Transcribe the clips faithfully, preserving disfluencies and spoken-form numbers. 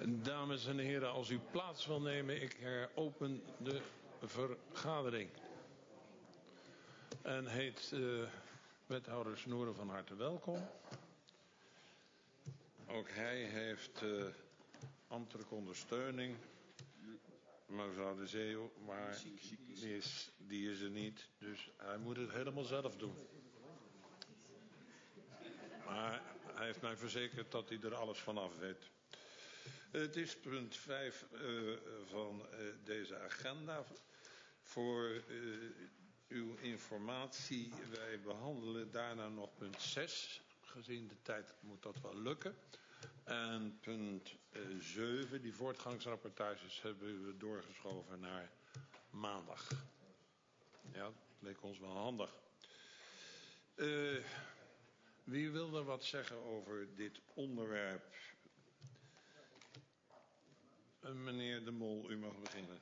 Dames en heren, als u plaats wil nemen, ik heropen de vergadering. En heet uh, wethouder Snoeren van harte welkom. Ook hij heeft uh, ambtelijke ondersteuning. Mevrouw de Zeeuw, maar die is, die is er niet. Dus hij moet het helemaal zelf doen. Maar hij heeft mij verzekerd dat hij er alles vanaf weet. Het is punt vijf uh, van uh, deze agenda. Voor uh, uw informatie, wij behandelen daarna nog punt zes. Gezien de tijd moet dat wel lukken. En punt uh, zeven, die voortgangsrapportages, hebben we doorgeschoven naar maandag. Ja, dat leek ons wel handig. Uh, wie wil er wat zeggen over dit onderwerp? Uh, meneer De Mol, u mag beginnen.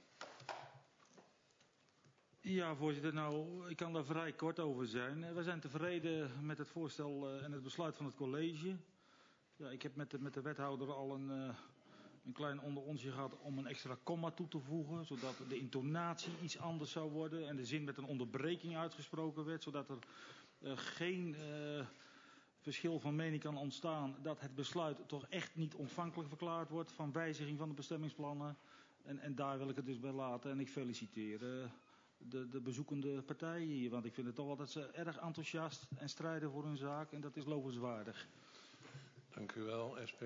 Ja, voorzitter. Nou, ik kan daar vrij kort over zijn. We zijn tevreden met het voorstel en het besluit van het college. Ja, ik heb met de, met de wethouder al een, een klein onderonsje gehad om een extra komma toe te voegen. Zodat de intonatie iets anders zou worden. En de zin met een onderbreking uitgesproken werd. Zodat er uh, geen uh, verschil van mening kan ontstaan. Dat het besluit toch echt niet ontvankelijk verklaard wordt van wijziging van de bestemmingsplannen. En, en daar wil ik het dus bij laten. En ik feliciteer uh, de, de bezoekende partijen hier. Want ik vind het toch wel dat ze erg enthousiast en strijden voor hun zaak. En dat is lovenswaardig. Dank u wel, S P.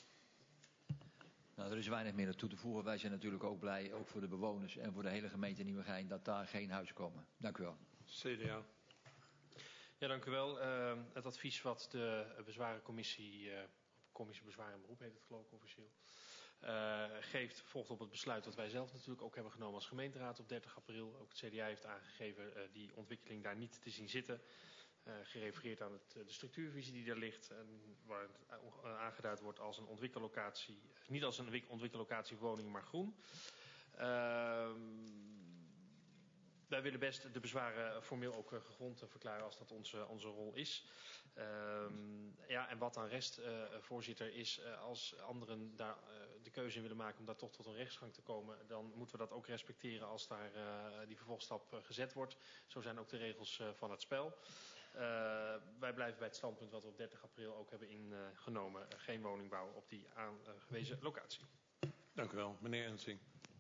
Nou, er is weinig meer toe te voegen. Wij zijn natuurlijk ook blij, ook voor de bewoners en voor de hele gemeente Nieuwegein, dat daar geen huizen komen. Dank u wel. C D A. Ja, dank u wel. Uh, het advies wat de bezwarencommissie, uh, commissie bezwaar en beroep heet het geloof ik officieel, uh, geeft, volgt op het besluit dat wij zelf natuurlijk ook hebben genomen als gemeenteraad op dertig april. Ook het C D A heeft aangegeven uh, die ontwikkeling daar niet te zien zitten. Uh, gerefereerd aan het, de structuurvisie die daar ligt. En waar het aangeduid wordt als een ontwikkellocatie. Niet als een ontwikkellocatie woning, maar groen. Uh, wij willen best de bezwaren formeel ook gegrond verklaren als dat onze, onze rol is. Uh, ja, en wat dan rest, uh, voorzitter, is uh, als anderen daar uh, de keuze in willen maken om daar toch tot een rechtsgang te komen, dan moeten we dat ook respecteren als daar uh, die vervolgstap uh, gezet wordt. Zo zijn ook de regels uh, van het spel. Uh, wij blijven bij het standpunt wat we op dertig april ook hebben ingenomen. Uh, geen woningbouw op die aangewezen locatie. Dank u wel. Meneer Ensing.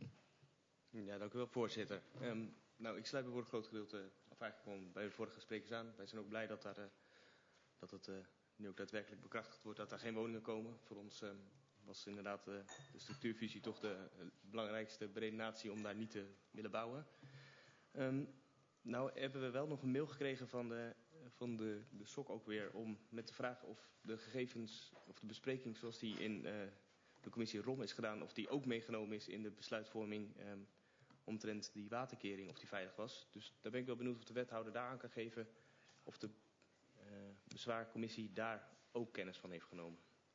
Ja, dank u wel, voorzitter. Um, nou, ik sluit me voor een groot gedeelte of eigenlijk gewoon bij de vorige sprekers aan. Wij zijn ook blij dat, daar, uh, dat het uh, nu ook daadwerkelijk bekrachtigd wordt dat daar geen woningen komen. Voor ons um, was inderdaad uh, de structuurvisie toch de uh, belangrijkste beredenatie om daar niet te willen bouwen. Um, nou hebben we wel nog een mail gekregen van de, van de, de S O C ook weer om met de vraag of de gegevens of de bespreking zoals die in uh, de commissie R O M is gedaan, of die ook meegenomen is in de besluitvorming um, omtrent die waterkering, of die veilig was. Dus daar ben ik wel benieuwd of de wethouder daar aan kan geven of de uh, bezwaarcommissie daar ook kennis van heeft genomen.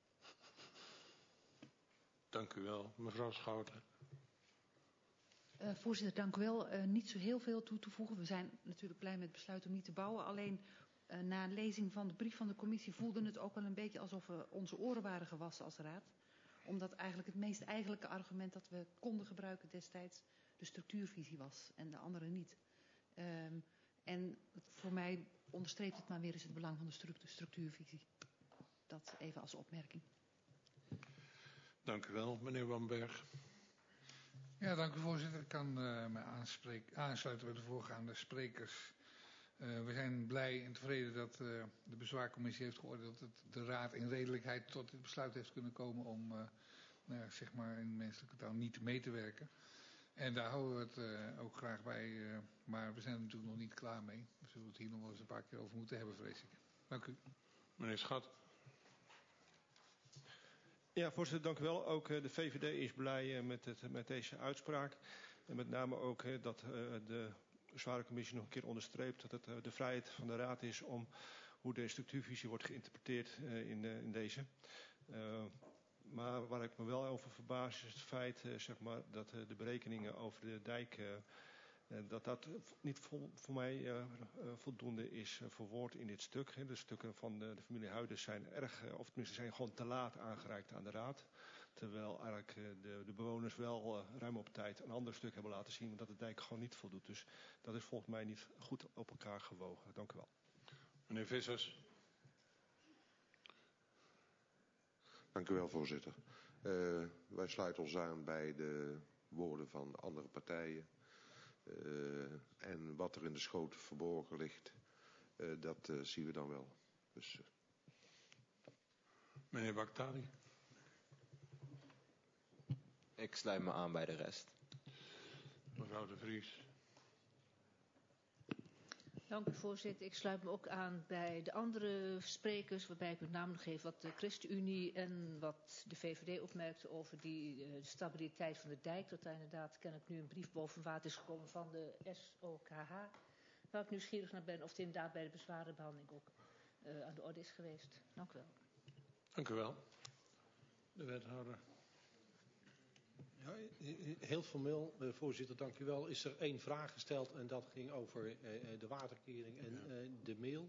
Dank u wel. Mevrouw Schouten. Uh, voorzitter, dank u wel. Uh, niet zo heel veel toe te voegen. We zijn natuurlijk blij met het besluit om niet te bouwen. Alleen uh, na een lezing van de brief van de commissie voelde het ook wel een beetje alsof we onze oren waren gewassen als raad. Omdat eigenlijk het meest eigenlijke argument dat we konden gebruiken destijds de structuurvisie was en de andere niet. Um, en voor mij onderstreept het maar weer eens het belang van de structuur, structuurvisie. Dat even als opmerking. Dank u wel, meneer Wamberg. Ja, dank u voorzitter. Ik kan uh, me aansluiten bij de voorgaande sprekers. Uh, we zijn blij en tevreden dat uh, de bezwaarcommissie heeft geoordeeld dat de raad in redelijkheid tot dit besluit heeft kunnen komen om uh, nou ja, zeg maar in menselijke taal niet mee te werken. En daar houden we het uh, ook graag bij, uh, maar we zijn er natuurlijk nog niet klaar mee. We zullen het hier nog wel eens een paar keer over moeten hebben, vrees ik. Dank u. Meneer Schat. Ja, voorzitter, dank u wel. Ook uh, de V V D is blij uh, met, het, met deze uitspraak. En met name ook uh, dat uh, de zware commissie nog een keer onderstreept dat het uh, de vrijheid van de raad is om hoe de structuurvisie wordt geïnterpreteerd uh, in, uh, in deze. Uh, maar waar ik me wel over verbaas is het feit uh, zeg maar, dat uh, de berekeningen over de dijk, uh, uh, dat dat niet vol, voor mij uh, uh, voldoende is uh, verwoord in dit stuk. Hè. De stukken van de, de familie Huiders zijn erg, uh, of tenminste zijn gewoon te laat aangereikt aan de raad. Terwijl eigenlijk de, de bewoners wel uh, ruim op tijd een ander stuk hebben laten zien, dat de dijk gewoon niet voldoet. Dus dat is volgens mij niet goed op elkaar gewogen. Dank u wel. Meneer Vissers. Dank u wel, voorzitter. Uh, wij sluiten ons aan bij de woorden van andere partijen. Uh, en wat er in de schoot verborgen ligt, uh, dat uh, zien we dan wel. Dus, uh... Meneer Baktali. Ik sluit me aan bij de rest. Mevrouw de Vries. Dank u, voorzitter. Ik sluit me ook aan bij de andere sprekers, waarbij ik met name nog even wat de ChristenUnie en wat de V V D opmerkte over die uh, de stabiliteit van de dijk. Dat daar inderdaad kennelijk nu een brief boven water is gekomen van de S O K H. Waar ik nieuwsgierig naar ben of het inderdaad bij de bezwarenbehandeling ook uh, aan de orde is geweest. Dank u wel. Dank u wel. De wethouder. Ja, heel formeel, voorzitter, dank u wel. Is er één vraag gesteld en dat ging over uh, de waterkering en uh, de mail.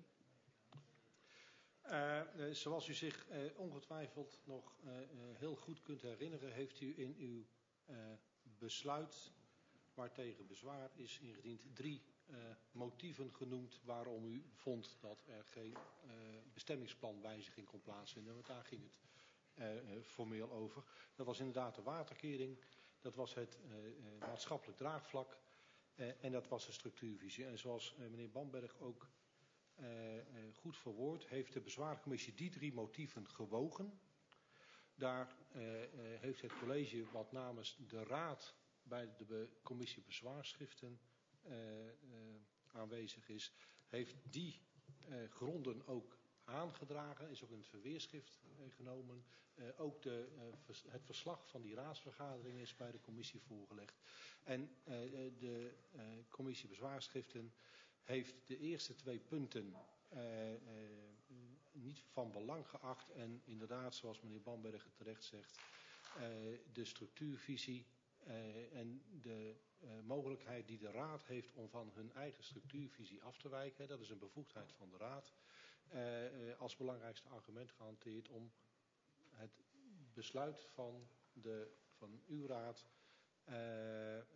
Uh, uh, zoals u zich uh, ongetwijfeld nog uh, uh, heel goed kunt herinneren, heeft u in uw uh, besluit waartegen bezwaar is ingediend drie uh, motieven genoemd waarom u vond dat er geen uh, bestemmingsplanwijziging kon plaatsvinden. Want daar ging het Uh, uh, formeel over. Dat was inderdaad de waterkering, dat was het uh, uh, maatschappelijk draagvlak uh, en dat was de structuurvisie. En zoals uh, meneer Bamberg ook uh, uh, goed verwoord, heeft de bezwaarcommissie die drie motieven gewogen. Daar uh, uh, heeft het college wat namens de raad bij de be- commissie bezwaarschriften uh, uh, aanwezig is, heeft die uh, gronden ook aangedragen, is ook in het verweerschrift uh, genomen. Uh, ook de, uh, vers- het verslag van die raadsvergadering is bij de commissie voorgelegd. En uh, de uh, commissie bezwaarschriften heeft de eerste twee punten uh, uh, niet van belang geacht. En inderdaad, zoals meneer Bamberg terecht zegt, uh, de structuurvisie uh, en de uh, mogelijkheid die de raad heeft om van hun eigen structuurvisie af te wijken. Dat is een bevoegdheid van de raad. Uh, uh, als belangrijkste argument gehanteerd om het besluit van, de, van uw raad uh, uh,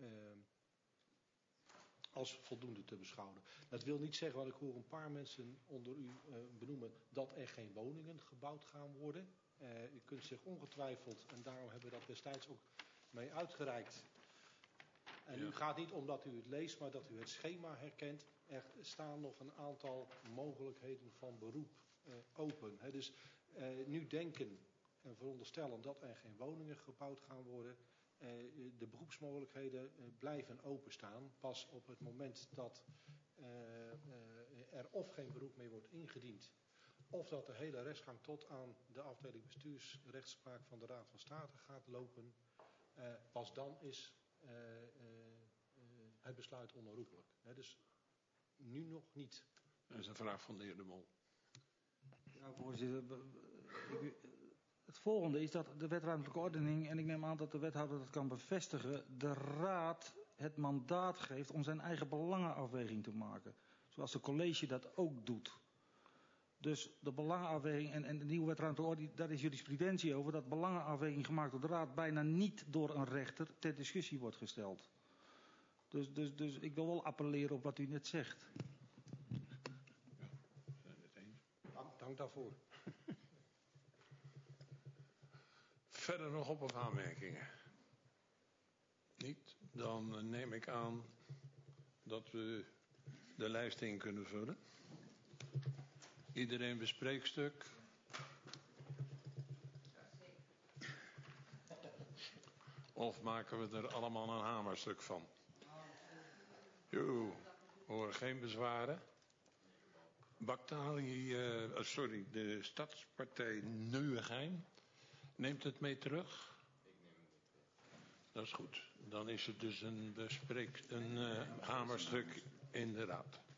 als voldoende te beschouwen. Dat wil niet zeggen, want ik hoor een paar mensen onder u uh, benoemen, dat er geen woningen gebouwd gaan worden. Uh, u kunt zich ongetwijfeld, en daarom hebben we dat destijds ook mee uitgereikt. En ja. U gaat niet omdat u het leest, maar dat u het schema herkent. Er staan nog een aantal mogelijkheden van beroep uh, open. He, dus uh, nu denken en veronderstellen dat er geen woningen gebouwd gaan worden. Uh, de beroepsmogelijkheden uh, blijven openstaan. Pas op het moment dat uh, uh, er of geen beroep meer wordt ingediend, of dat de hele rechtsgang tot aan de afdeling bestuursrechtspraak van de Raad van State gaat lopen, uh, pas dan is uh, uh, uh, het besluit onherroepelijk. He, dus nu nog niet. Dat is een vraag van de heer De Mol. Ja, voorzitter. Het volgende is dat de wetruimtelijke ordening, en ik neem aan dat de wethouder dat kan bevestigen, de raad het mandaat geeft om zijn eigen belangenafweging te maken. Zoals de college dat ook doet. Dus de belangenafweging en, en de nieuwe wetruimtelijke ordening, daar is jurisprudentie over, dat belangenafweging gemaakt door de raad bijna niet door een rechter ter discussie wordt gesteld. Dus, dus, dus ik wil wel appelleren op wat u net zegt. Ja, we zijn het eens. Dank, dank daarvoor. Verder nog op- of aanmerkingen? Niet? Dan neem ik aan dat we de lijst in kunnen vullen. Iedereen bespreekstuk. Of maken we er allemaal een hamerstuk van? Jo, hoor geen bezwaren. Baktali, uh, sorry, de Stadspartij Nieuwegein. Neemt het mee terug? Ik neem het mee terug. Dat is goed. Dan is het dus een, bespreek, een uh, hamerstuk in de raad.